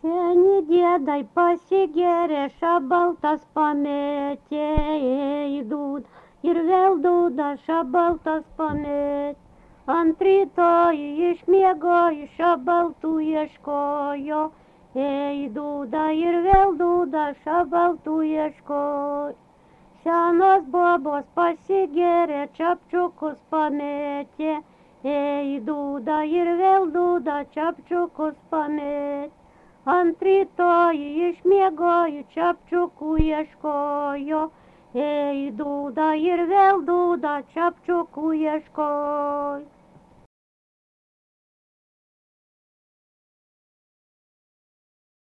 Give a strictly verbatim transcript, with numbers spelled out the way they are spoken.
Seni diedai pasigėrė, šabaltas pametė į dūdą ir vėl dūda šabaltas pametė. Ant rytoj išmiegojo, šabaltų ieškojo, ei dūda ir vėl dūda šabaltų ieškojo. Senos bobos pasigėrė, čapčiukus pametė, ei dūda ir vėl dūda čapčiukus pametė. Ant rytoj išmiegojo, čapčiukų ieškojo, ei dūda ir vėl dūda čapčiukų ieškojo.